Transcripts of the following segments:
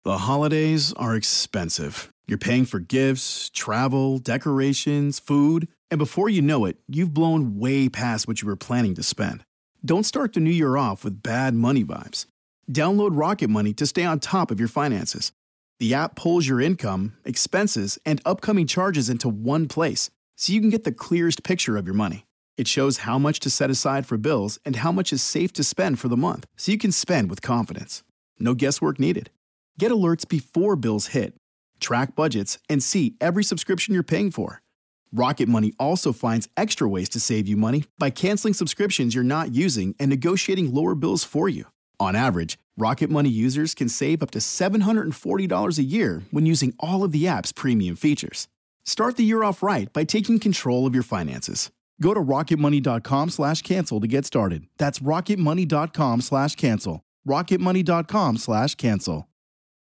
The holidays are expensive. You're paying for gifts, travel, decorations, food, and before you know it, you've blown way past what you were planning to spend. Don't start the new year off with bad money vibes. Download Rocket Money to stay on top of your finances. The app pulls your income, expenses, and upcoming charges into one place, so you can get the clearest picture of your money. It shows how much to set aside for bills and how much is safe to spend for the month, so you can spend with confidence. No guesswork needed. Get alerts before bills hit. Track budgets and see every subscription you're paying for. Rocket Money also finds extra ways to save you money by canceling subscriptions you're not using and negotiating lower bills for you. On average, Rocket Money users can save up to $740 a year when using all of the app's premium features. Start the year off right by taking control of your finances. Go to rocketmoney.com/cancel to get started. That's rocketmoney.com/cancel. rocketmoney.com/cancel.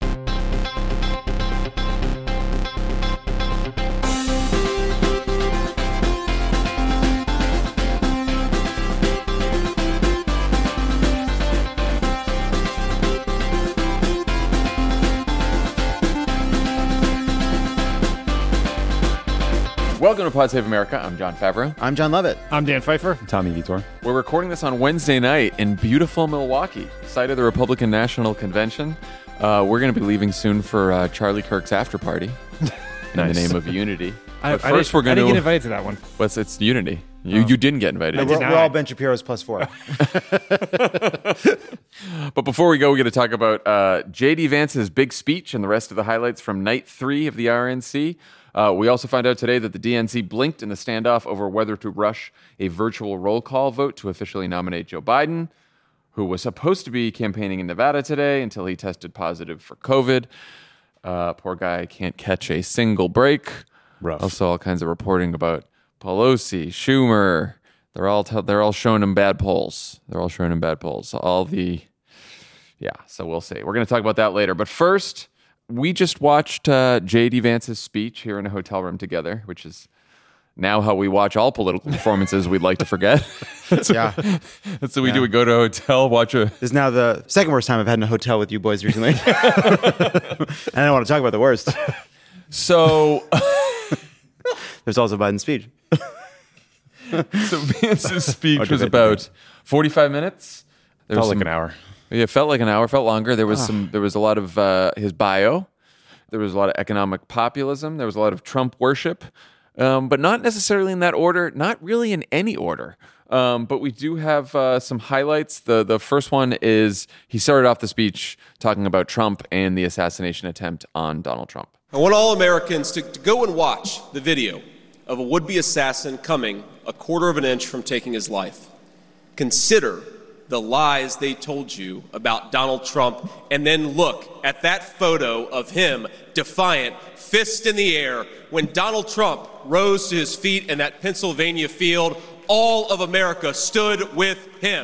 Welcome to Pod Save America. I'm John Favreau. I'm John Lovett. I'm Dan Pfeiffer. I'm Tommy Vitor. We're recording this on Wednesday night in beautiful Milwaukee, site of the Republican National Convention. We're going to be leaving soon for Charlie Kirk's after party in the name of unity. But first, we're going to get invited to that one. It's unity. You didn't get invited. We're all Ben Shapiro's +4. But before we go, we got to talk about J.D. Vance's big speech and the rest of the highlights from night 3 of the RNC. We also find out today that the DNC blinked in the standoff over whether to rush a virtual roll call vote to officially nominate Joe Biden, who was supposed to be campaigning in Nevada today until he tested positive for COVID. Poor guy can't catch a single break. Rough. Also, all kinds of reporting about Pelosi, Schumer. They're all showing him bad polls. So we'll see. We're going to talk about that later. But first, we just watched J.D. Vance's speech here in a hotel room together, which is now how we watch all political performances we'd like to forget. That's what we do. We go to a hotel, watch a... This is now the second worst time I've had in a hotel with you boys recently. And I don't want to talk about the worst. So... There's also Biden's speech. So Vance's speech was about 45 minutes. Felt like an hour. Yeah, it felt like an hour. Felt longer. There was a lot of his bio. There was a lot of economic populism. There was a lot of Trump worship, but not necessarily in that order. Not really in any order. But we do have some highlights. The first one is he started off the speech talking about Trump and the assassination attempt on Donald Trump. I want all Americans to go and watch the video of a would-be assassin coming a quarter of an inch from taking his life. Consider the lies they told you about Donald Trump, and then look at that photo of him, defiant, fist in the air, when Donald Trump rose to his feet in that Pennsylvania field. All of America stood with him.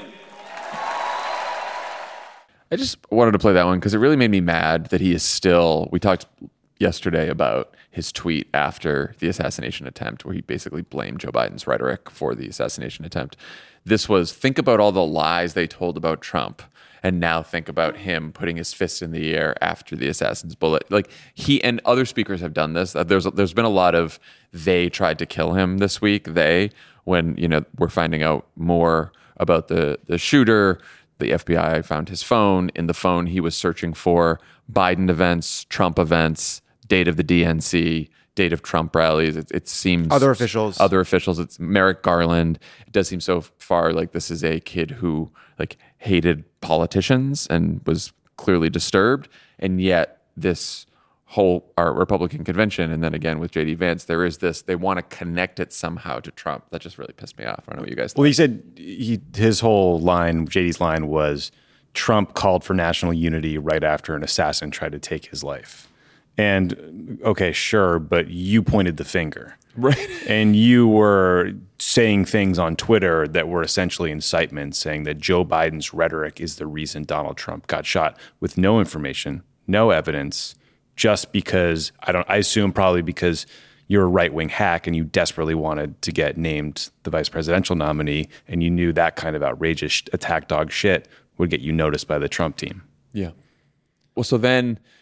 I just wanted to play that one because it really made me mad that he is still... We talked yesterday about his tweet after the assassination attempt where he basically blamed Joe Biden's rhetoric for the assassination attempt. This was, think about all the lies they told about Trump, and now think about him putting his fist in the air after the assassin's bullet. Like, he and other speakers have done this. There's been a lot of they tried to kill him this week. When we're finding out more about the shooter. The FBI found his phone. In the phone, he was searching for Biden events, Trump events, date of the DNC, date of Trump rallies. It seems other officials. It's Merrick Garland. It does seem so far like this is a kid who hated politicians and was clearly disturbed. And yet this whole our Republican convention, and then again with J.D. Vance, there is this, they want to connect it somehow to Trump. That just really pissed me off. I don't know what you guys think. Well, he said his whole line, JD's line was, Trump called for national unity right after an assassin tried to take his life. And okay, sure, but you pointed the finger. Right. And you were saying things on Twitter that were essentially incitement, saying that Joe Biden's rhetoric is the reason Donald Trump got shot, with no information, no evidence, just because, I assume probably because you're a right-wing hack and you desperately wanted to get named the vice presidential nominee, and you knew that kind of outrageous attack dog shit would get you noticed by the Trump team. Yeah. Well, so then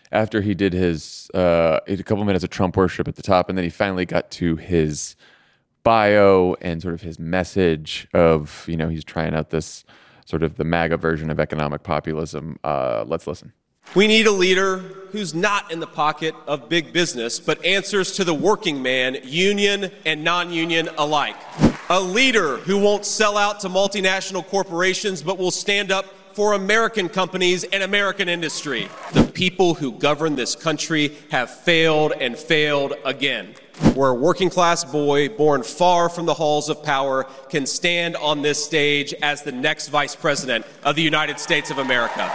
after he did his a couple minutes of Trump worship at the top, and then he finally got to his bio and sort of his message of, he's trying out this sort of the MAGA version of economic populism. Let's listen. We need a leader who's not in the pocket of big business, but answers to the working man, union and non-union alike. A leader who won't sell out to multinational corporations, but will stand up for American companies and American industry. The people who govern this country have failed and failed again. Where a working class boy born far from the halls of power can stand on this stage as the next vice president of the United States of America.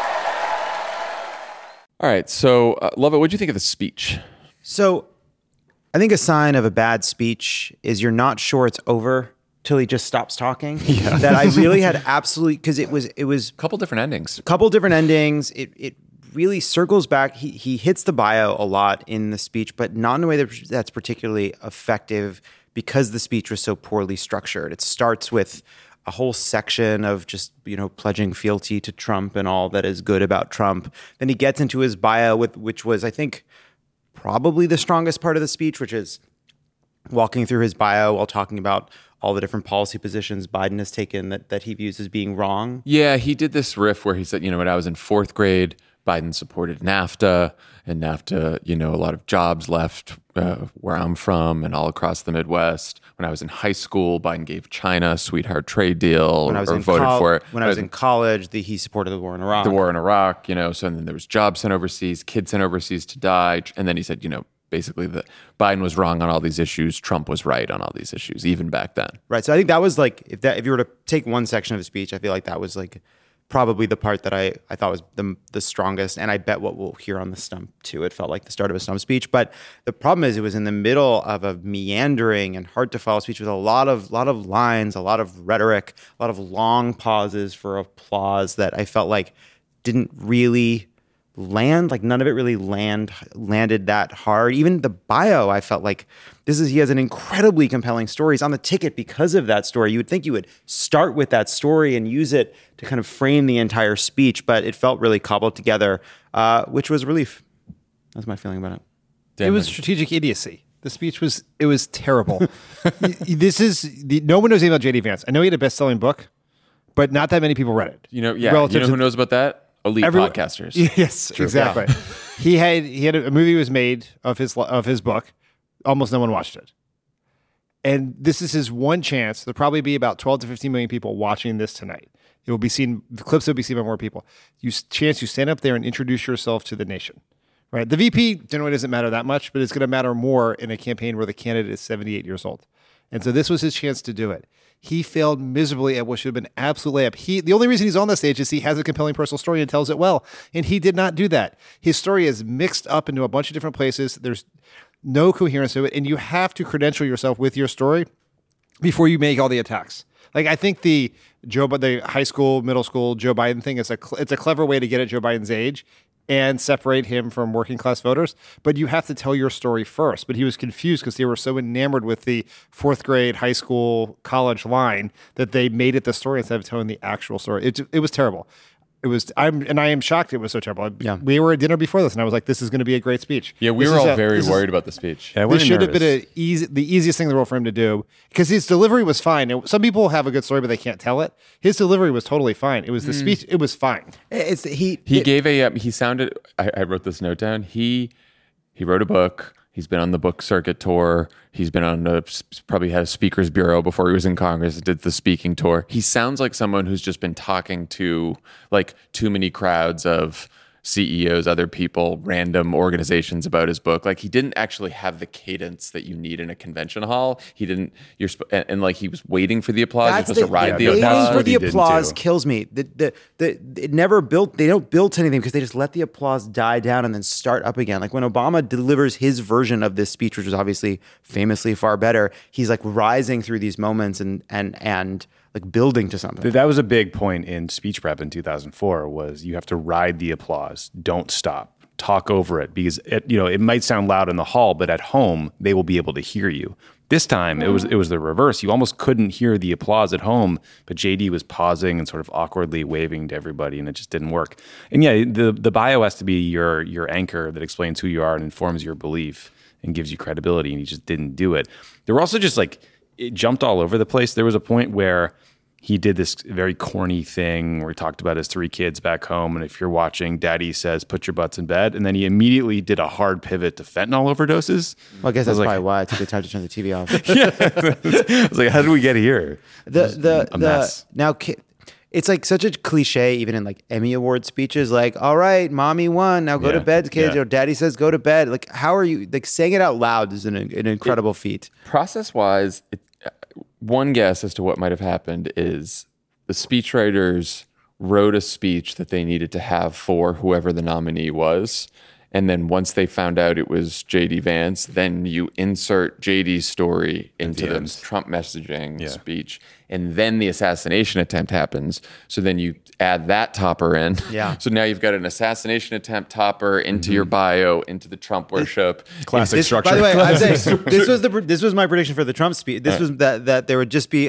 All right, so Lovett, what did you think of the speech? So I think a sign of a bad speech is you're not sure it's over till he just stops talking. Yeah. That I really had absolutely, because it was a couple different endings. It really circles back. He hits the bio a lot in the speech, but not in a way that's particularly effective because the speech was so poorly structured. It starts with a whole section of just, pledging fealty to Trump and all that is good about Trump. Then he gets into his bio, which was, I think, probably the strongest part of the speech, which is walking through his bio while talking about all the different policy positions Biden has taken that he views as being wrong. Yeah, he did this riff where he said, when I was in fourth grade, Biden supported NAFTA, and NAFTA, a lot of jobs left where I'm from and all across the Midwest. When I was in high school, Biden gave China a sweetheart trade deal voted for it. When I was in college, he supported the war in Iraq. The war in Iraq, so then there was jobs sent overseas, kids sent overseas to die. And then he said, basically Biden was wrong on all these issues. Trump was right on all these issues, even back then. Right. So I think that was if you were to take one section of the speech, I feel like that was probably the part that I thought was the strongest, and I bet what we'll hear on the stump too. It felt like the start of a stump speech, but the problem is it was in the middle of a meandering and hard to follow speech with a lot of lines, a lot of rhetoric, a lot of long pauses for applause that I felt like didn't really land. Like none of it really landed that hard. Even the bio, I felt like he has an incredibly compelling story. He's on the ticket because of that story. You would think you would start with that story and use it to kind of frame the entire speech, but it felt really cobbled together, which was a relief. That's my feeling about it. It was strategic idiocy. The speech was terrible. No one knows anything about J.D. Vance. I know he had a best-selling book, but not that many people read it. You know who knows about that? Elite podcasters. Yes, true. Exactly. Yeah. He had a movie was made of his book. Almost no one watched it. And this is his one chance. There'll probably be about 12 to 15 million people watching this tonight. It will be seen. The clips will be seen by more people. You stand up there and introduce yourself to the nation. Right. The VP generally doesn't matter that much, but it's going to matter more in a campaign where the candidate is 78 years old. And so this was his chance to do it. He failed miserably at what should have been absolute layup. The only reason he's on the stage is he has a compelling personal story and tells it well. And he did not do that. His story is mixed up into a bunch of different places. There's no coherence to it. And you have to credential yourself with your story before you make all the attacks. Like, I think the high school, middle school Joe Biden thing is it's a clever way to get at Joe Biden's age and separate him from working class voters. But you have to tell your story first. But he was confused because they were so enamored with the fourth grade, high school, college line that they made it the story instead of telling the actual story. It was terrible. I am shocked it was so terrible. Yeah. We were at dinner before this, and I was like, this is going to be a great speech. Yeah, we were all very worried about the speech. Yeah, this should have been the easiest thing in the world for him to do, because his delivery was fine. Some people have a good story, but they can't tell it. His delivery was totally fine. It was the speech. It was fine. He sounded, I wrote this note down. He wrote a book. He's been on the book circuit tour. He's been probably had a speaker's bureau before he was in Congress, did the speaking tour. He sounds like someone who's just been talking to too many crowds of CEOs, other people, random organizations about his book. Like, he didn't actually have the cadence that you need in a convention hall. He didn't. He was waiting for the applause. You're supposed to ride the applause. Waiting for the applause kills me. It never built. They don't build to anything because they just let the applause die down and then start up again. Like when Obama delivers his version of this speech, which was obviously famously far better, he's like rising through these moments and like building to something. That was a big point in speech prep in 2004 was you have to ride the applause. Don't stop. talk over it because it might sound loud in the hall, but at home they will be able to hear you. This time it was the reverse. You almost couldn't hear the applause at home, but JD was pausing and sort of awkwardly waving to everybody, and it just didn't work. And yeah, the bio has to be your anchor that explains who you are and informs your belief and gives you credibility, and he just didn't do it. There were also just like, it jumped all over the place. There was a point where he did this very corny thing where he talked about his 3 kids back home. And if you're watching, daddy says, put your butts in bed. And then he immediately did a hard pivot to fentanyl overdoses. Well, I guess that's probably why I took the time to turn the TV off. I was like, how did we get here? A mess. Now, it's like such a cliche, even in like Emmy Award speeches, like, all right, mommy won, now go to bed, kids, or daddy says go to bed. Like, how are you, like, saying it out loud is an incredible feat. Process-wise, one guess as to what might have happened is the speechwriters wrote a speech that they needed to have for whoever the nominee was. And then once they found out it was JD Vance, then you insert JD's story into the Trump messaging speech. And then the assassination attempt happens. So then you add that topper in. Yeah. So now you've got an assassination attempt topper into your bio, into the Trump worship. Classic structure. By the way, I'm saying this was my prediction for the Trump speech. This was that there would just be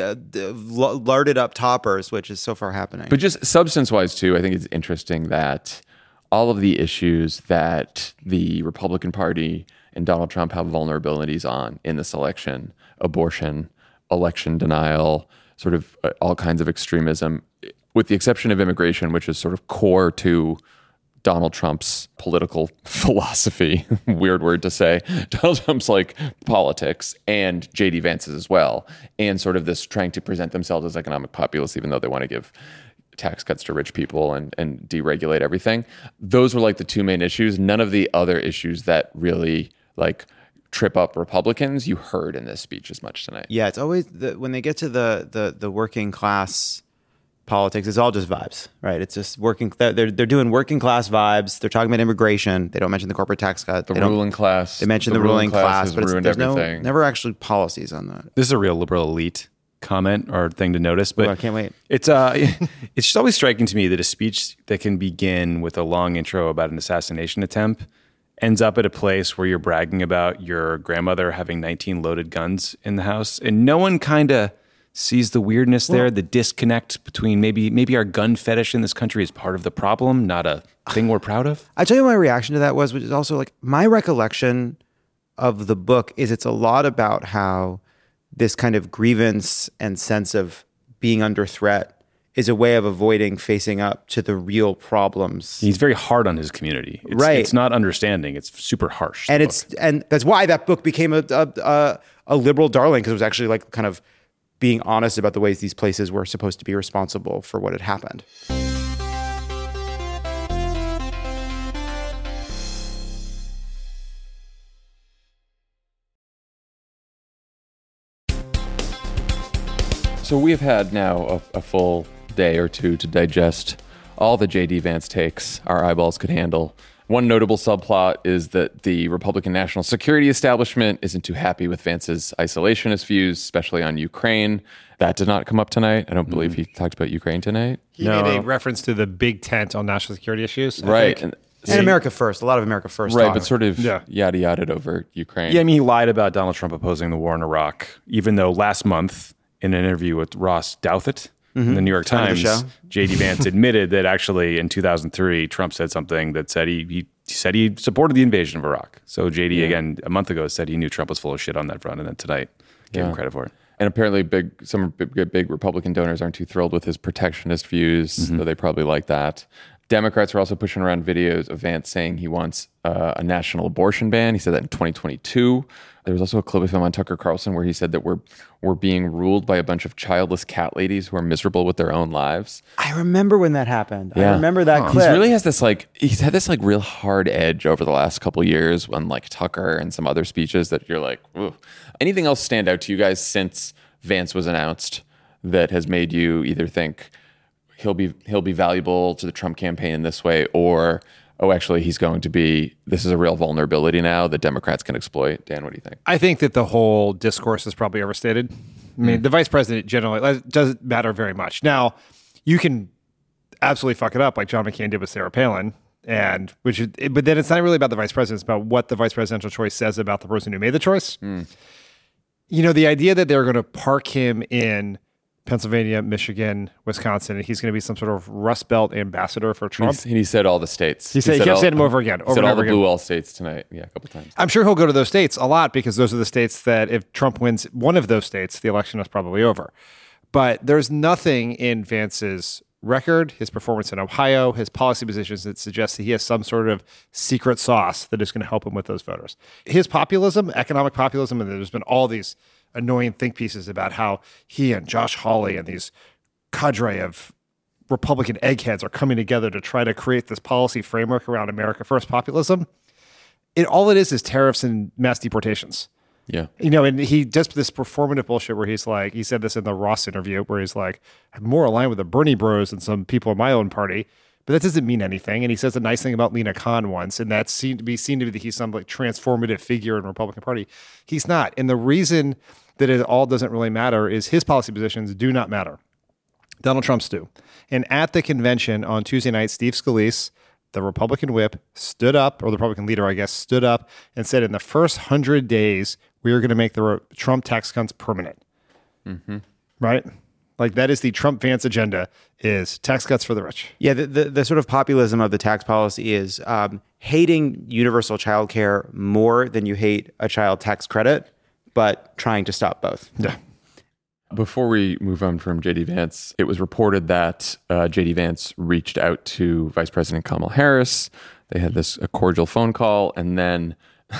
larded up toppers, which is so far happening. But just substance-wise, too, I think it's interesting that all of the issues that the Republican Party and Donald Trump have vulnerabilities on in this election, abortion, election denial, sort of all kinds of extremism, with the exception of immigration, which is sort of core to Donald Trump's political philosophy, weird word to say, Donald Trump's like politics, and JD Vance's as well, and sort of this trying to present themselves as economic populists, even though they want to give tax cuts to rich people and deregulate everything. Those were like the 2 main issues. None of the other issues that really like trip up Republicans you heard in this speech as much tonight. Yeah, it's always when they get to the working class politics, it's all just vibes, right? It's just working. They're doing working class vibes. They're talking about immigration. They don't mention the corporate tax cut. The ruling class. They mention the ruling class, but there's everything. never actually policies on that. This is a real liberal elite comment or thing to notice, but I can't wait. It's just always striking to me that a speech that can begin with a long intro about an assassination attempt ends up at a place where you're bragging about your grandmother having 19 loaded guns in the house, and no one kind of sees the weirdness there, the disconnect between maybe our gun fetish in this country is part of the problem, not a thing we're proud of. I tell you what my reaction to that was, which is also like my recollection of the book is it's a lot about how this kind of grievance and sense of being under threat is a way of avoiding facing up to the real problems. He's very hard on his community. It's not understanding. It's super harsh. And and that's why that book became a liberal darling, because it was actually like kind of being honest about the ways these places were supposed to be responsible for what had happened. So we have had now a full day or two to digest all the JD Vance takes our eyeballs could handle. One notable subplot is that the Republican national security establishment isn't too happy with Vance's isolationist views, especially on Ukraine. That did not come up tonight. I don't believe he talked about Ukraine tonight. He made a reference to the big tent on national security issues. Right. And America First. A lot of America First. Right, talk. but sort of yada-yada over Ukraine. Yeah, I mean, he lied about Donald Trump opposing the war in Iraq, even though last month, in an interview with Ross Douthat in the New York Times, JD Vance admitted that actually in 2003, Trump said something that said he said he supported the invasion of Iraq. So JD, again, a month ago said he knew Trump was full of shit on that front, and then tonight gave him credit for it. And apparently some big Republican donors aren't too thrilled with his protectionist views, though they probably like that. Democrats are also pushing around videos of Vance saying he wants a national abortion ban. He said that in 2022. There was also a clip of him on Tucker Carlson where he said that we're being ruled by a bunch of childless cat ladies who are miserable with their own lives. I remember when that happened. Yeah. I remember that clip. He really has this he's had this real hard edge over the last couple of years on Tucker and some other speeches that you're like, ooh. Anything else stand out to you guys since Vance was announced that has made you either think he'll be valuable to the Trump campaign in this way, or actually this is a real vulnerability now that Democrats can exploit? Dan, what do you think? I think that the whole discourse is probably overstated. I mean, the vice president generally doesn't matter very much. Now, you can absolutely fuck it up like John McCain did with Sarah Palin, And but then it's not really about the vice president. It's about what the vice presidential choice says about the person who made the choice. You know, the idea that they're going to park him in Pennsylvania, Michigan, Wisconsin, and he's going to be some sort of Rust Belt ambassador for Trump. He said all the states. He kept saying them over again. He said all the blue wall states tonight. Yeah, a couple times. I'm sure he'll go to those states a lot because those are the states that if Trump wins one of those states, the election is probably over. But there's nothing in Vance's record, his performance in Ohio, his policy positions that suggest that he has some sort of secret sauce that is going to help him with those voters. His populism, economic populism, and there's been all these annoying think pieces about how he and Josh Hawley and these cadre of Republican eggheads are coming together to try to create this policy framework around America First populism. All it is tariffs and mass deportations. Yeah. You know, and he does this performative bullshit where he's like, he said this in the Ross interview where he's like, I'm more aligned with the Bernie bros than some people in my own party, but that doesn't mean anything. And he says a nice thing about Lena Khan once, and that's seen to be that he's some like transformative figure in the Republican Party. He's not. And the reason that it all doesn't really matter is his policy positions do not matter. Donald Trump's do. And at the convention on Tuesday night, Steve Scalise, the Republican whip, stood up, or the Republican leader, I guess, stood up and said in the first 100 days, we are going to make the Trump tax cuts permanent. Right? Like that is the Trump Vance agenda, is tax cuts for the rich. Yeah, the sort of populism of the tax policy is hating universal child care more than you hate a child tax credit, but trying to stop both. Yeah. Before we move on from J.D. Vance, it was reported that J.D. Vance reached out to Vice President Kamala Harris. They had a cordial phone call, and then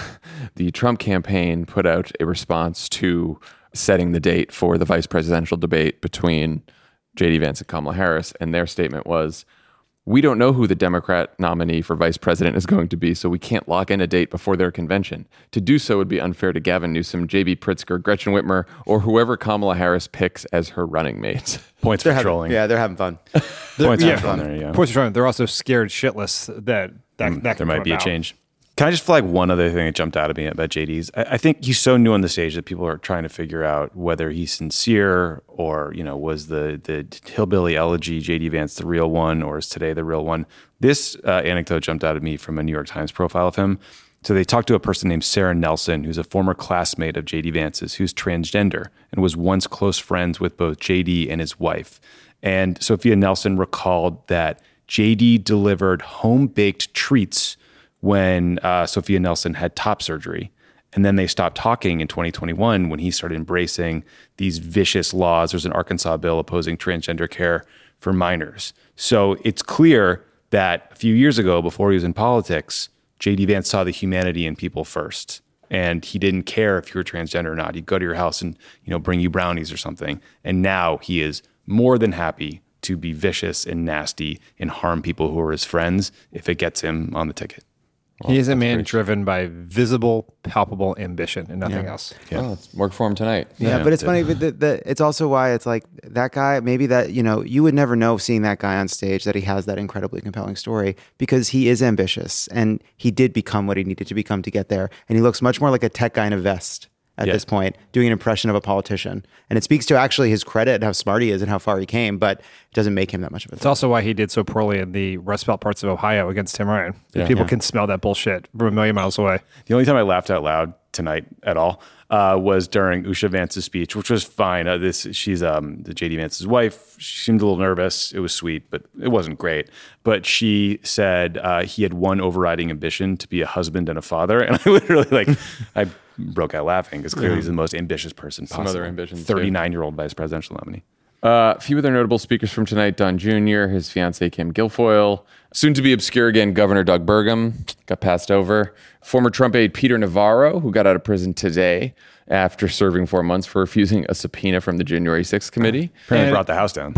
the Trump campaign put out a response to setting the date for the vice presidential debate between J.D. Vance and Kamala Harris. And their statement was, we don't know who the Democrat nominee for vice president is going to be, so we can't lock in a date before their convention. To do so would be unfair to Gavin Newsom, J.B. Pritzker, Gretchen Whitmer, or whoever Kamala Harris picks as her running mate. Points for trolling. Yeah, they're having fun. Points for trolling. There you go. Points for trolling. They're also scared shitless that There might be a change. Can I just flag one other thing that jumped out at me about JD's? I think he's so new on the stage that people are trying to figure out whether he's sincere or, was the hillbilly elegy JD Vance the real one, or is today the real one? This anecdote jumped out at me from a New York Times profile of him. So they talked to a person named Sarah Nelson, who's a former classmate of JD Vance's, who's transgender and was once close friends with both JD and his wife. And Sophia Nelson recalled that JD delivered home-baked treats when Sophia Nelson had top surgery. And then they stopped talking in 2021 when he started embracing these vicious laws. There's an Arkansas bill opposing transgender care for minors. So it's clear that a few years ago, before he was in politics, J.D. Vance saw the humanity in people first. And he didn't care if you were transgender or not. He'd go to your house and bring you brownies or something. And now he is more than happy to be vicious and nasty and harm people who are his friends if it gets him on the ticket. Well, he is a man driven by visible, palpable ambition and nothing else. Yeah. Well, it's work for him tonight. Yeah, but it's funny. But it's also why it's like that guy, maybe that, you would never know seeing that guy on stage that he has that incredibly compelling story because he is ambitious and he did become what he needed to become to get there. And he looks much more like a tech guy in a vest at this point, doing an impression of a politician. And it speaks to actually his credit and how smart he is and how far he came, but it doesn't make him that much of a threat. It's also why he did so poorly in the Rust Belt parts of Ohio against Tim Ryan. People can smell that bullshit from a million miles away. The only time I laughed out loud tonight at all was during Usha Vance's speech, which was fine. She's the J.D. Vance's wife. She seemed a little nervous. It was sweet, but it wasn't great. But she said he had one overriding ambition to be a husband and a father. And I literally I broke out laughing because clearly he's the most ambitious person possible. Some other ambitions. 39-year-old vice presidential nominee. A few other notable speakers from tonight: Don Jr., his fiancée Kim Guilfoyle, soon to be obscure again, Governor Doug Burgum, got passed over. Former Trump aide Peter Navarro, who got out of prison today after serving 4 months for refusing a subpoena from the January 6th committee. Apparently brought the house down.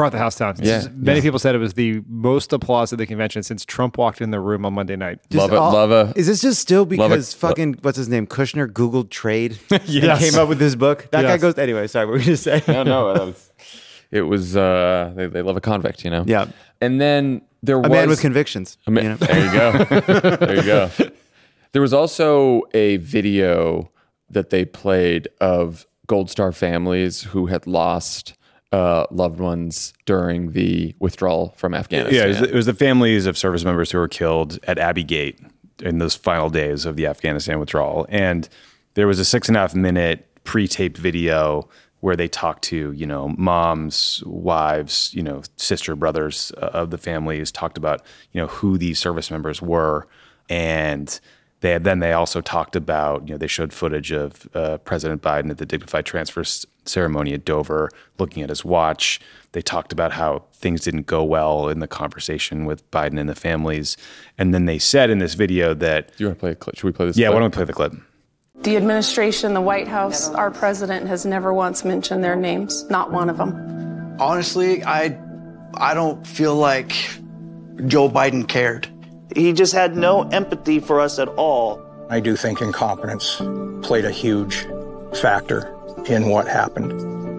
Many people said it was the most applause at the convention since Trump walked in the room on Monday night. Is this just still because what's his name? Kushner Googled trade and came up with this book? That guy goes, anyway, sorry, what were we just saying? No, it was, they love a convict, Yeah. And then there was... A man with convictions. There you go. There you go. There was also a video that they played of Gold Star families who had lost loved ones during the withdrawal from Afghanistan. Yeah, it was the families of service members who were killed at Abbey Gate in those final days of the Afghanistan withdrawal. And there was a 6.5 minute pre-taped video where they talked to, moms, wives, sister, brothers of the families, talked about, who these service members were. And they also talked about, they showed footage of President Biden at the dignified transfer ceremony at Dover, looking at his watch. They talked about how things didn't go well in the conversation with Biden and the families. And then they said in this video that... Do you want to play a clip? Should we play this clip? Yeah, why don't we play the clip? The administration, the White House, our president has never once mentioned their names, not one of them. Honestly, I don't feel like Joe Biden cared. He just had no empathy for us at all. I do think incompetence played a huge factor in what happened.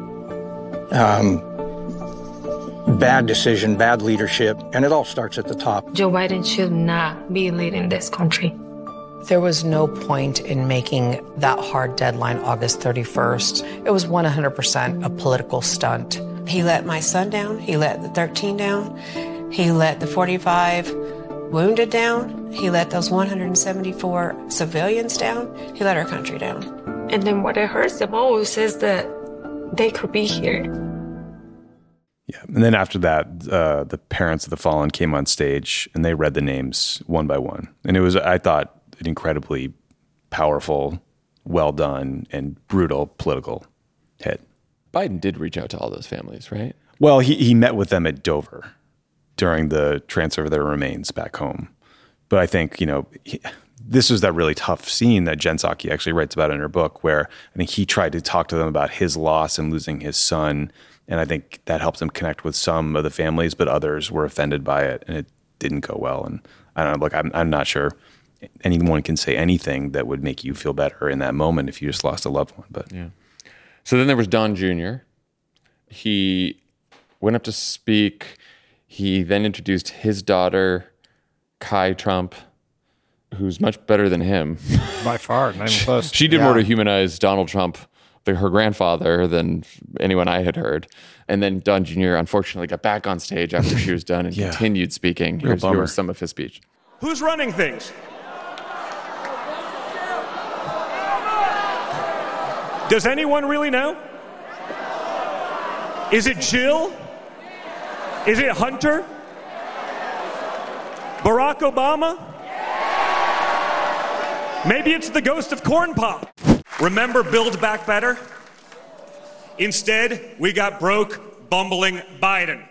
Bad decision, bad leadership, and it all starts at the top. Joe Biden should not be leading this country. There was no point in making that hard deadline August 31st. It was 100% a political stunt. He let my son down. He let the 13 down. He let the 45 wounded down. He let those 174 civilians down. He let our country down. And then what it hurts the most is that they could be here. Yeah, and then after that, the parents of the fallen came on stage and they read the names one by one. And it was, I thought, an incredibly powerful, well done, and brutal political hit. Biden did reach out to all those families, right? Well, he met with them at Dover during the transfer of their remains back home. But I think, this was that really tough scene that Jen Psaki actually writes about in her book, where I think he tried to talk to them about his loss and losing his son. And I think that helped him connect with some of the families, but others were offended by it, and it didn't go well. And I don't know, look, I'm not sure anyone can say anything that would make you feel better in that moment if you just lost a loved one. But yeah. So then there was Don Jr. He went up to speak. He then introduced his daughter, Kai Trump, who's much better than him. By far, not even close. She did more to humanize Donald Trump, her grandfather, than anyone I had heard. And then Don Jr. unfortunately got back on stage after she was done and continued speaking. Here's some of his speech. Who's running things? Does anyone really know? Is it Jill? Is it Hunter? Barack Obama? Maybe it's the ghost of Corn Pop. Remember Build Back Better? Instead, we got broke, bumbling Biden.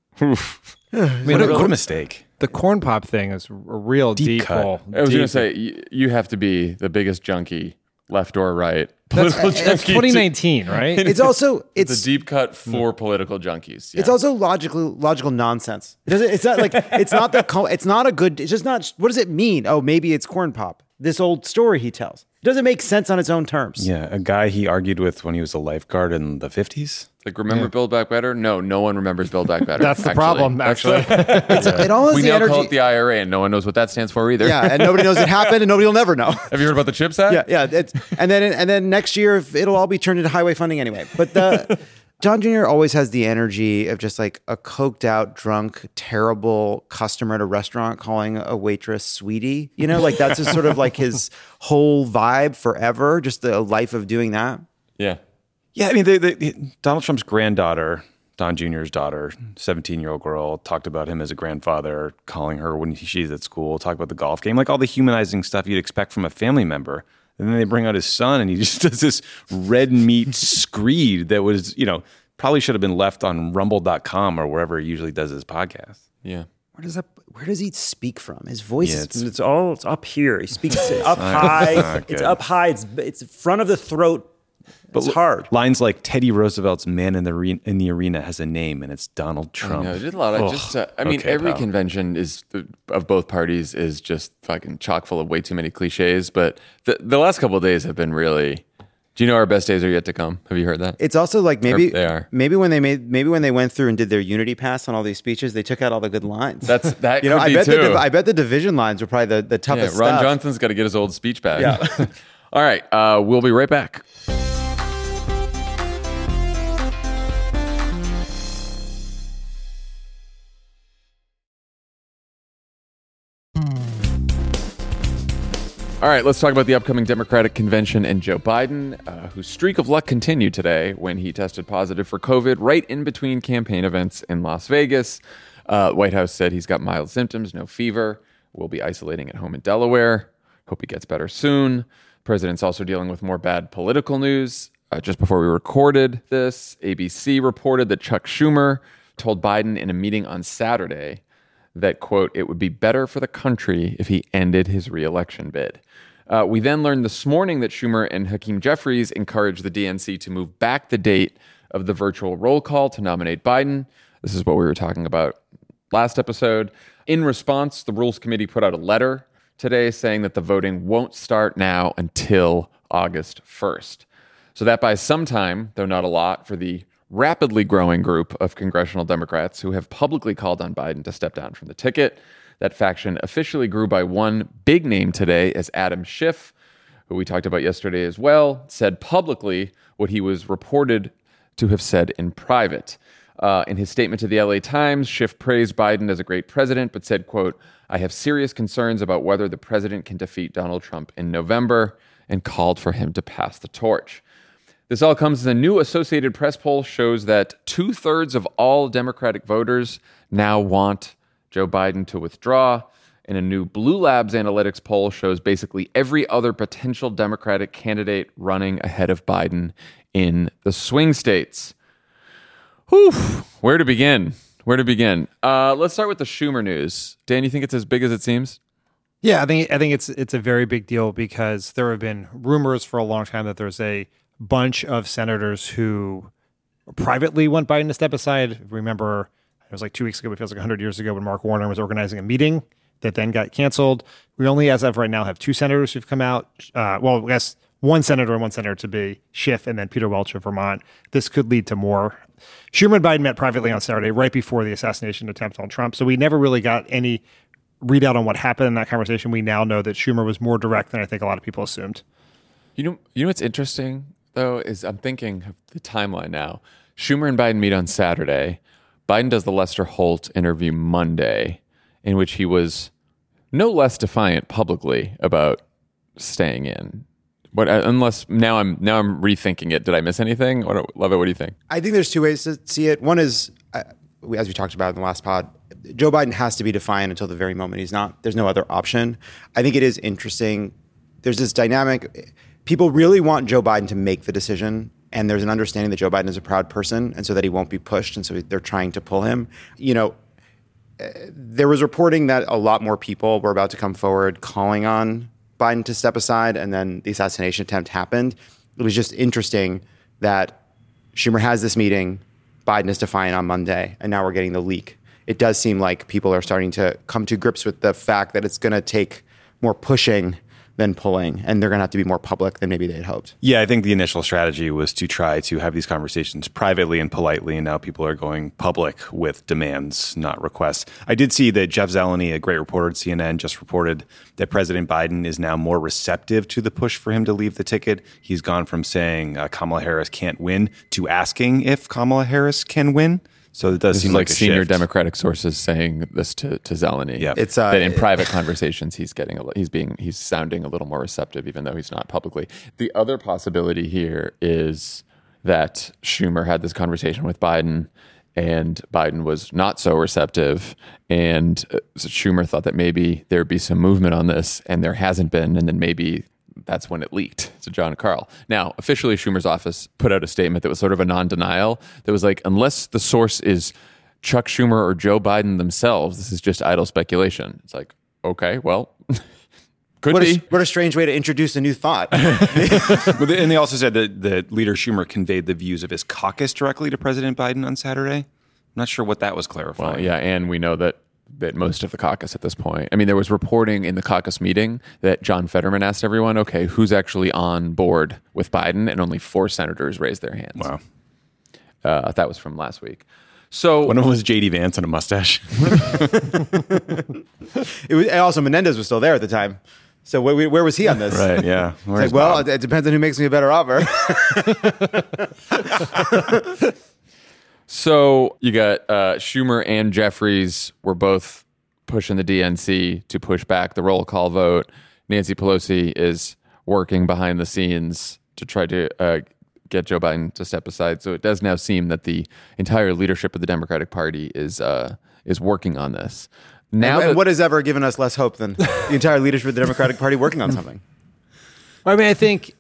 What a mistake. The Corn Pop thing is a real deep hole. I was going to say, you have to be the biggest junkie, left or right. That's 2019, right? It's also it's a deep cut for political junkies. Yeah. It's also logical nonsense. It's not like it's not a good. It's just not. What does it mean? Oh, maybe it's Corn Pop. This old story he tells. It doesn't make sense on its own terms. Yeah, a guy he argued with when he was a lifeguard in the 50s. Like, remember Build Back Better? No one remembers Build Back Better. That's the problem, actually. It all has we the now energy. call it the IRA, and no one knows what that stands for either. Yeah, and nobody knows it happened, and nobody will never know. Have you heard about the CHIPS Act? Yeah. And then next year it'll all be turned into highway funding anyway. But Don Jr. always has the energy of just like a coked out, drunk, terrible customer at a restaurant calling a waitress sweetie. Like that's just sort of like his whole vibe forever. Just the life of doing that. Yeah. Yeah, I mean, Donald Trump's granddaughter, Don Jr.'s daughter, 17-year-old girl, talked about him as a grandfather, calling her when she's at school, talked about the golf game, like all the humanizing stuff you'd expect from a family member. And then they bring out his son, and he just does this red meat screed that was, probably should have been left on rumble.com or wherever he usually does his podcast. Yeah. Where does he speak from? His voice it's up here. He speaks up high. It's up high. It's front of the throat. It's hard. Lines like Teddy Roosevelt's man in the arena has a name, and it's Donald Trump. I did a lot. Every convention of both parties is just fucking chock full of way too many cliches. But the last couple of days have been really. Do you know our best days are yet to come? Have you heard that? It's also like maybe they are. Maybe when they went through and did their unity pass on all these speeches, they took out all the good lines. That could be I bet the division lines were probably the toughest. Ron stuff. Johnson's got to get his old speech back. Yeah. All right. We'll be right back. All right, let's talk about the upcoming Democratic convention and Joe Biden, whose streak of luck continued today when he tested positive for COVID right in between campaign events in Las Vegas. White House said he's got mild symptoms, no fever, will be isolating at home in Delaware. Hope he gets better soon. President's also dealing with more bad political news. Just before we recorded this, ABC reported that Chuck Schumer told Biden in a meeting on Saturday that, quote, it would be better for the country if he ended his re-election bid. We then learned this morning that Schumer and Hakeem Jeffries encouraged the DNC to move back the date of the virtual roll call to nominate Biden. This is what we were talking about last episode. In response, the Rules Committee put out a letter today saying that the voting won't start now until August 1st. So that buys some time, though not a lot, for the rapidly growing group of congressional Democrats who have publicly called on Biden to step down from the ticket. That faction officially grew by one big name today as Adam Schiff, who we talked about yesterday as well, said publicly what he was reported to have said in private. In his statement to the LA Times, Schiff praised Biden as a great president, but said, quote, I have serious concerns about whether the president can defeat Donald Trump in November, and called for him to pass the torch. This all comes as a new Associated Press poll shows that 2/3 of all Democratic voters now want Joe Biden to withdraw. And a new Blue Labs Analytics poll shows basically every other potential Democratic candidate running ahead of Biden in the swing states. Whew, where to begin? Let's start with the Schumer news. Dan, you think it's as big as it seems? Yeah, I think it's a very big deal because there have been rumors for a long time that there's a bunch of senators who privately want Biden to step aside. Remember, it was like 2 weeks ago, but it feels like 100 years ago when Mark Warner was organizing a meeting that then got canceled. We only, as of right now, have 2 senators who've come out. Well, I guess one senator and one senator to be Schiff and then Peter Welch of Vermont. This could lead to more. Schumer and Biden met privately on Saturday, right before the assassination attempt on Trump. So we never really got any readout on what happened in that conversation. We now know that Schumer was more direct than I think a lot of people assumed. You know what's interesting, though, is I'm thinking of the timeline now. Schumer and Biden meet on Saturday. Biden does the Lester Holt interview Monday, in which he was no less defiant publicly about staying in. But unless now I'm rethinking it. Did I miss anything? Love it. What do you think? I think there's 2 ways to see it. One is, as we talked about in the last pod, Joe Biden has to be defiant until the very moment he's not. There's no other option. I think it is interesting. There's this dynamic. People really want Joe Biden to make the decision, and there's an understanding that Joe Biden is a proud person, and so that he won't be pushed, and so they're trying to pull him. You know, there was reporting that a lot more people were about to come forward calling on Biden to step aside, and then the assassination attempt happened. It was just interesting that Schumer has this meeting, Biden is defiant on Monday, and now we're getting the leak. It does seem like people are starting to come to grips with the fact that it's going to take more pushing than pulling, and they're going to have to be more public than maybe they had hoped. Yeah, I think the initial strategy was to try to have these conversations privately and politely, and now people are going public with demands, not requests. I did see that Jeff Zeleny, a great reporter at CNN, just reported that President Biden is now more receptive to the push for him to leave the ticket. He's gone from saying Kamala Harris can't win to asking if Kamala Harris can win. So it does seem like a senior shift. Democratic sources saying this to Zeleny. Yeah, it's that in private conversations he's sounding a little more receptive, even though he's not publicly. The other possibility here is that Schumer had this conversation with Biden, and Biden was not so receptive, and Schumer thought that maybe there'd be some movement on this, and there hasn't been, and then maybe that's when it leaked to John Karl. Now, officially, Schumer's office put out a statement that was sort of a non-denial that was like, unless the source is Chuck Schumer or Joe Biden themselves, this is just idle speculation. It's like, okay, well, could be. What a strange way to introduce a new thought. And they also said that leader Schumer conveyed the views of his caucus directly to President Biden on Saturday. I'm not sure what that was clarifying. Well, yeah, and we know that most of the caucus at this point. I mean, there was reporting in the caucus meeting that John Fetterman asked everyone, okay, who's actually on board with Biden? And only 4 senators raised their hands. Wow. That was from last week. So one of them was J.D. Vance on a mustache. Also, Menendez was still there at the time. So where was he on this? Right, yeah. It's like, it depends on who makes me a better offer. So you got Schumer and Jeffries were both pushing the DNC to push back the roll call vote. Nancy Pelosi is working behind the scenes to try to get Joe Biden to step aside. So it does now seem that the entire leadership of the Democratic Party is working on this. Now, and what has ever given us less hope than the entire leadership of the Democratic Party working on something? I mean, I think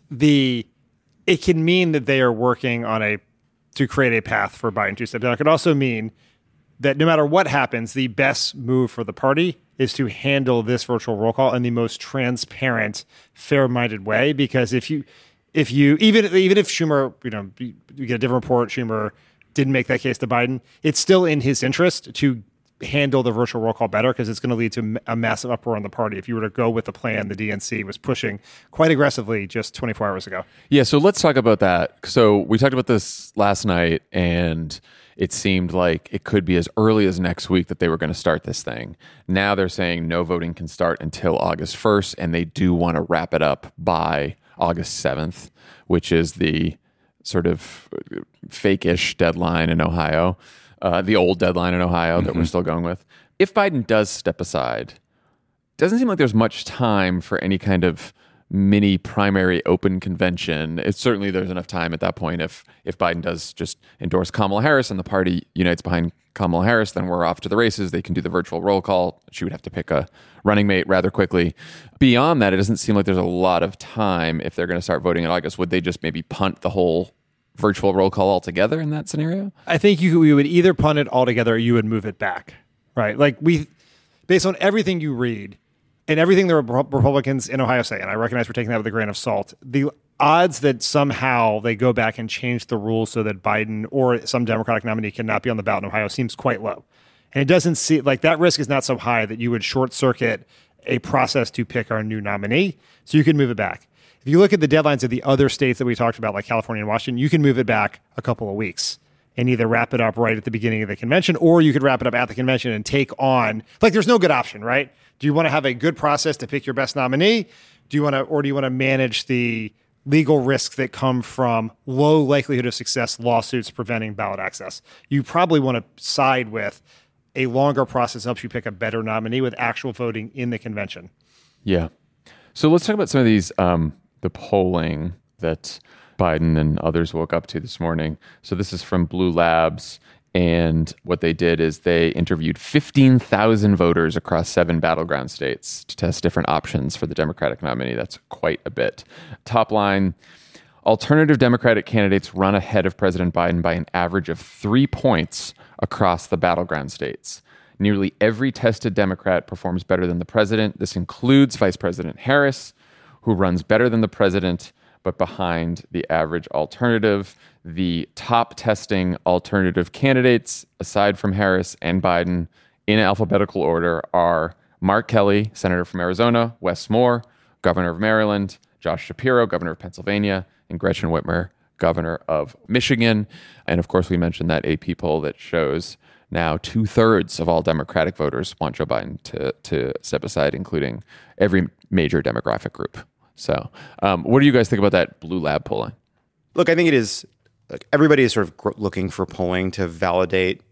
it can mean that they are working on to create a path for Biden to step down. It could also mean that no matter what happens, the best move for the party is to handle this virtual roll call in the most transparent, fair-minded way. Because if you even if Schumer, you get a different report, Schumer didn't make that case to Biden, it's still in his interest to handle the virtual roll call better, because it's going to lead to a massive uproar in the party if you were to go with the plan the DNC was pushing quite aggressively just 24 hours ago. Yeah, so let's talk about that. So we talked about this last night, and it seemed like it could be as early as next week that they were going to start this thing. Now they're saying no voting can start until August 1st, and they do want to wrap it up by August 7th, which is the sort of fake-ish deadline in Ohio. The old deadline in Ohio that we're still going with. If Biden does step aside, it doesn't seem like there's much time for any kind of mini primary open convention. There's enough time at that point. If Biden does just endorse Kamala Harris and the party unites behind Kamala Harris, then we're off to the races. They can do the virtual roll call. She would have to pick a running mate rather quickly. Beyond that, it doesn't seem like there's a lot of time if they're going to start voting in August. Would they just maybe punt the whole virtual roll call altogether in that scenario? I think you would either punt it altogether or you would move it back, right? Like based on everything you read and everything the Republicans in Ohio say, and I recognize we're taking that with a grain of salt, the odds that somehow they go back and change the rules so that Biden or some Democratic nominee cannot be on the ballot in Ohio seems quite low. And it doesn't seem like that risk is not so high that you would short circuit a process to pick our new nominee. So you can move it back. If you look at the deadlines of the other states that we talked about, like California and Washington, you can move it back a couple of weeks and either wrap it up right at the beginning of the convention, or you could wrap it up at the convention and take on, like, there's no good option, right? Do you want to have a good process to pick your best nominee? Do you want to manage the legal risks that come from low likelihood of success lawsuits preventing ballot access? You probably want to side with a longer process helps you pick a better nominee with actual voting in the convention. Yeah. So let's talk about some of these, the polling that Biden and others woke up to this morning. So this is from Blue Labs. And what they did is they interviewed 15,000 voters across 7 battleground states to test different options for the Democratic nominee. That's quite a bit. Top line, alternative Democratic candidates run ahead of President Biden by an average of 3 points across the battleground states. Nearly every tested Democrat performs better than the president. This includes Vice President Harris, who runs better than the president, but behind the average alternative. The top testing alternative candidates, aside from Harris and Biden, in alphabetical order, are Mark Kelly, Senator from Arizona, Wes Moore, Governor of Maryland, Josh Shapiro, Governor of Pennsylvania, and Gretchen Whitmer, Governor of Michigan. And of course, we mentioned that AP poll that shows now 2/3 of all Democratic voters want Joe Biden to step aside, including every major demographic group. So what do you guys think about that Blue Lab polling? Look, I think it is, everybody is sort of looking for polling to validate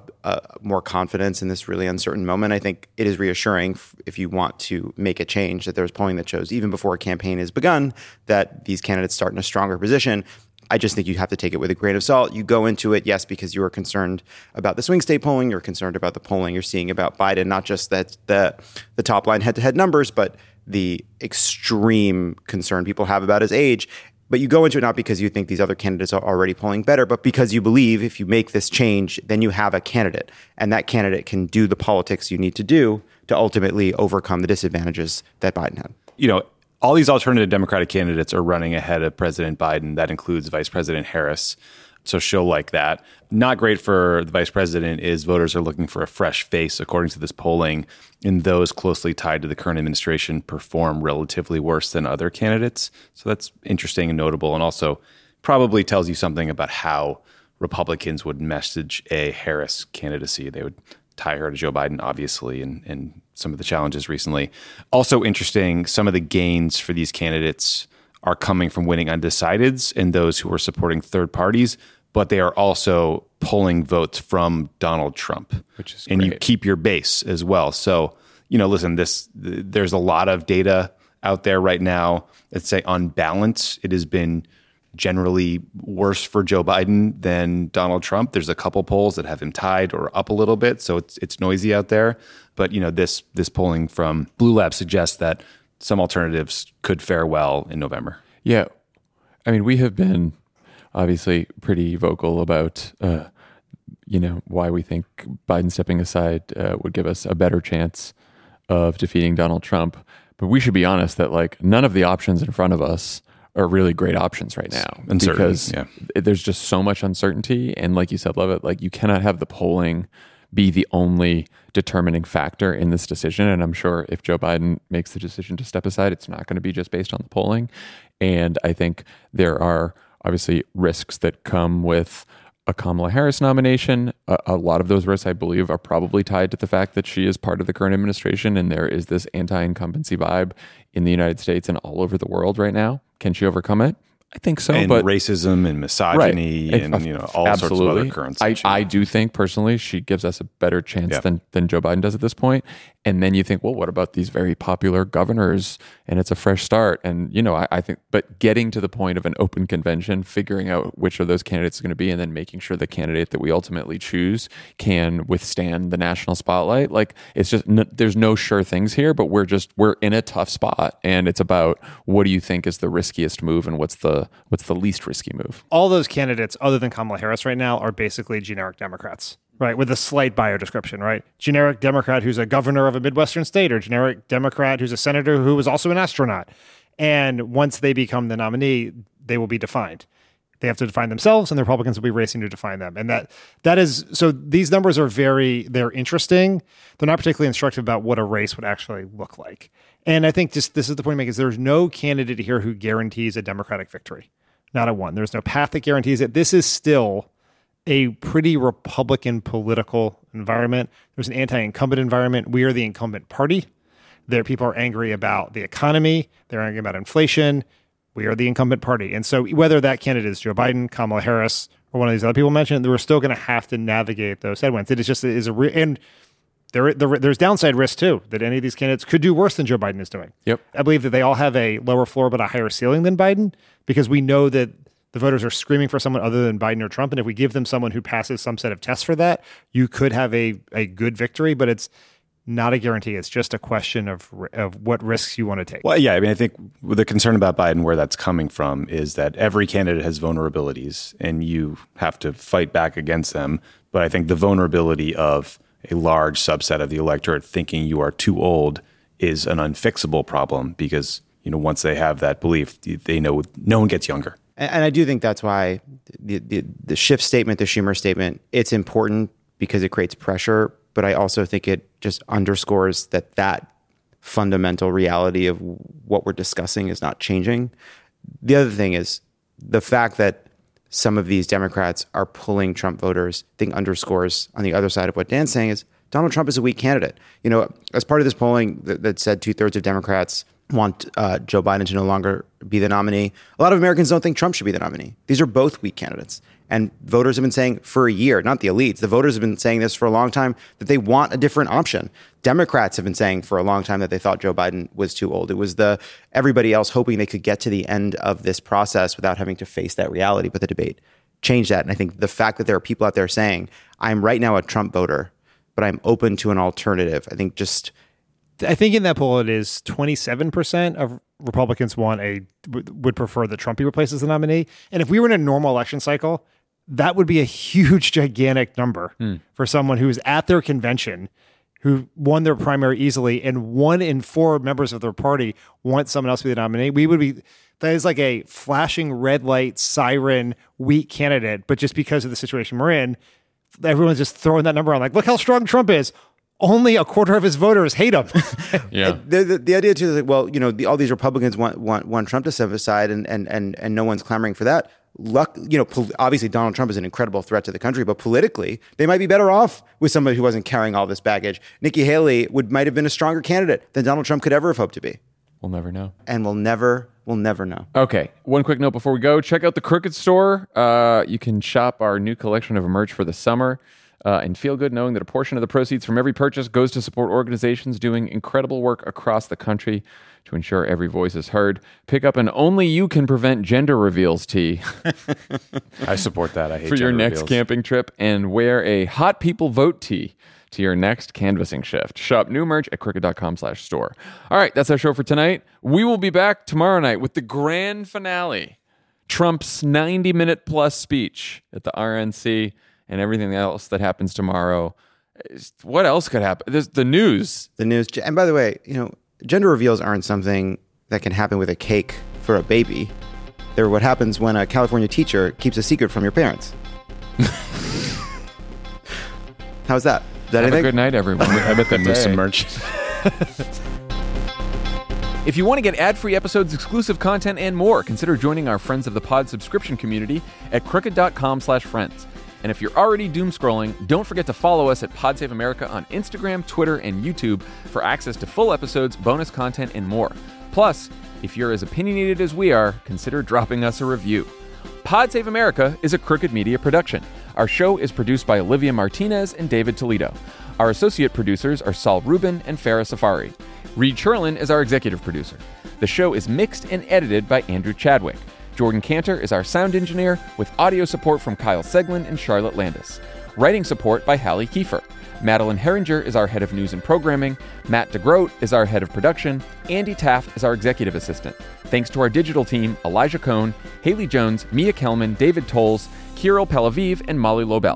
more confidence in this really uncertain moment. I think it is reassuring if you want to make a change that there's polling that shows even before a campaign has begun that these candidates start in a stronger position. I just think you have to take it with a grain of salt. You go into it, yes, because you are concerned about the swing state polling. You're concerned about the polling you're seeing about Biden, not just that the top line head-to-head numbers, but the extreme concern people have about his age. But you go into it not because you think these other candidates are already polling better, but because you believe if you make this change, then you have a candidate. And that candidate can do the politics you need to do to ultimately overcome the disadvantages that Biden had. You know, all these alternative Democratic candidates are running ahead of President Biden. That includes Vice President Harris. So she'll like that. Not great for the vice president is voters are looking for a fresh face, according to this polling, and those closely tied to the current administration perform relatively worse than other candidates. So that's interesting and notable, and also probably tells you something about how Republicans would message a Harris candidacy. They would tie her to Joe Biden, obviously, and some of the challenges recently. Also interesting, some of the gains for these candidates are coming from winning undecideds and those who are supporting third parties, but they are also pulling votes from Donald Trump, which is and great. You keep your base as well. So, you know, listen, there's a lot of data out there right now. Let's say on balance, it has been generally worse for Joe Biden than Donald Trump. There's a couple polls that have him tied or up a little bit, so it's noisy out there. But this polling from Blue Lab suggests that some alternatives could fare well in November. Yeah, I mean, we have been obviously pretty vocal about why we think Biden stepping aside would give us a better chance of defeating Donald Trump. But we should be honest that none of the options in front of us are really great options right now because there's just so much uncertainty. And like you said, Levitt, you cannot have the polling be the only determining factor in this decision. And I'm sure if Joe Biden makes the decision to step aside, it's not going to be just based on the polling. And I think there are obviously risks that come with a Kamala Harris nomination. A lot of those risks, I believe, are probably tied to the fact that she is part of the current administration and there is this anti-incumbency vibe in the United States and all over the world right now. Can she overcome it? I think so. And but racism and misogyny and all absolutely. sorts of other currents. I do think personally she gives us a better chance than Joe Biden does at this point. And then you think, well, what about these very popular governors? And it's a fresh start. And, I think, but getting to the point of an open convention, figuring out which of those candidates is going to be, and then making sure the candidate that we ultimately choose can withstand the national spotlight. It's just, there's no sure things here, but we're in a tough spot. And it's about what do you think is the riskiest move and what's the least risky move? All those candidates other than Kamala Harris right now are basically generic Democrats. Right, with a slight bio description, right? Generic Democrat who's a governor of a Midwestern state, or generic Democrat who's a senator who was also an astronaut. And once they become the nominee, they will be defined. They have to define themselves, and the Republicans will be racing to define them. And that is, so these numbers are they're interesting. They're not particularly instructive about what a race would actually look like. And I think this is the point to make, is there's no candidate here who guarantees a Democratic victory. Not a one. There's no path that guarantees it. This is still a pretty Republican political environment. There's an anti-incumbent environment. We are the incumbent party. People are angry about the economy. They're angry about inflation. We are the incumbent party. And so whether that candidate is Joe Biden, Kamala Harris, or one of these other people mentioned, we're still going to have to navigate those headwinds. And there's downside risk too, that any of these candidates could do worse than Joe Biden is doing. Yep. I believe that they all have a lower floor but a higher ceiling than Biden, because we know that the voters are screaming for someone other than Biden or Trump. And if we give them someone who passes some set of tests for that, you could have a good victory, but it's not a guarantee. It's just a question of what risks you want to take. Well, yeah, I mean, I think the concern about Biden, where that's coming from, is that every candidate has vulnerabilities and you have to fight back against them. But I think the vulnerability of a large subset of the electorate thinking you are too old is an unfixable problem because, once they have that belief, they know no one gets younger. And I do think that's why the Schiff statement, the Schumer statement, it's important because it creates pressure. But I also think it just underscores that fundamental reality of what we're discussing is not changing. The other thing is the fact that some of these Democrats are pulling Trump voters, I think underscores on the other side of what Dan's saying is Donald Trump is a weak candidate. As part of this polling that said 2/3 of Democrats want Joe Biden to no longer be the nominee. A lot of Americans don't think Trump should be the nominee. These are both weak candidates. And voters have been saying for a year, not the elites, the voters have been saying this for a long time, that they want a different option. Democrats have been saying for a long time that they thought Joe Biden was too old. It was everybody else hoping they could get to the end of this process without having to face that reality. But the debate changed that. And I think the fact that there are people out there saying, I'm right now a Trump voter, but I'm open to an alternative, I think in that poll, it is 27% of Republicans would prefer that Trump be replaced as the nominee. And if we were in a normal election cycle, that would be a huge, gigantic number for someone who is at their convention, who won their primary easily, and 1 in 4 members of their party want someone else to be the nominee. That is like a flashing red light, siren, weak candidate. But just because of the situation we're in, everyone's just throwing that number on. Look how strong Trump is. Only a quarter of his voters hate him. Yeah. The idea too is all these Republicans want Trump to step aside, and no one's clamoring for that. Obviously Donald Trump is an incredible threat to the country, but politically they might be better off with somebody who wasn't carrying all this baggage. Nikki Haley might have been a stronger candidate than Donald Trump could ever have hoped to be. We'll never know. And we'll never know. Okay. One quick note before we go. Check out the Crooked Store. You can shop our new collection of merch for the summer. and feel good knowing that a portion of the proceeds from every purchase goes to support organizations doing incredible work across the country to ensure every voice is heard. Pick up an Only You Can Prevent Gender Reveals tee. I support that. I hate for your gender next reveals. camping trip, and wear a Hot People Vote tee to your next canvassing shift. Shop new merch at Cricket.com/store. All right, that's our show for tonight. We will be back tomorrow night with the grand finale, Trump's 90-minute plus speech at the RNC, and everything else that happens tomorrow. What else could happen? There's the news. The news. And by the way, gender reveals aren't something that can happen with a cake for a baby. They're what happens when a California teacher keeps a secret from your parents. How's that? Is that Have anything? a good night, everyone. I bet they move some merch. If you want to get ad-free episodes, exclusive content, and more, consider joining our Friends of the Pod subscription community at crooked.com/friends. And if you're already doom scrolling, don't forget to follow us at Pod Save America on Instagram, Twitter, and YouTube for access to full episodes, bonus content, and more. Plus, if you're as opinionated as we are, consider dropping us a review. Pod Save America is a Crooked Media production. Our show is produced by Olivia Martinez and David Toledo. Our associate producers are Saul Rubin and Farah Safari. Reed Sherlin is our executive producer. The show is mixed and edited by Andrew Chadwick. Jordan Cantor is our sound engineer, with audio support from Kyle Seglin and Charlotte Landis. Writing support by Hallie Kiefer. Madeline Herringer is our head of news and programming. Matt DeGroat is our head of production. Andy Taft is our executive assistant. Thanks to our digital team, Elijah Cohn, Haley Jones, Mia Kelman, David Tolles, Kirill Pelaviv, and Molly Lobel.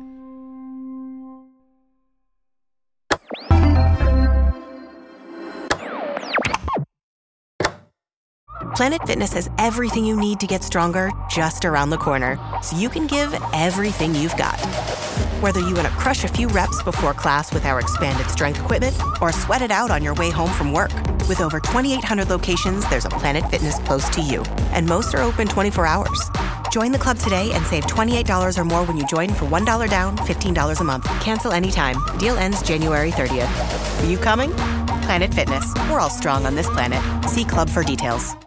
Planet Fitness has everything you need to get stronger just around the corner, so you can give everything you've got. Whether you want to crush a few reps before class with our expanded strength equipment or sweat it out on your way home from work. With over 2,800 locations, there's a Planet Fitness close to you, and most are open 24 hours. Join the club today and save $28 or more when you join for $1 down, $15 a month. Cancel anytime. Deal ends January 30th. Are you coming? Planet Fitness. We're all strong on this planet. See club for details.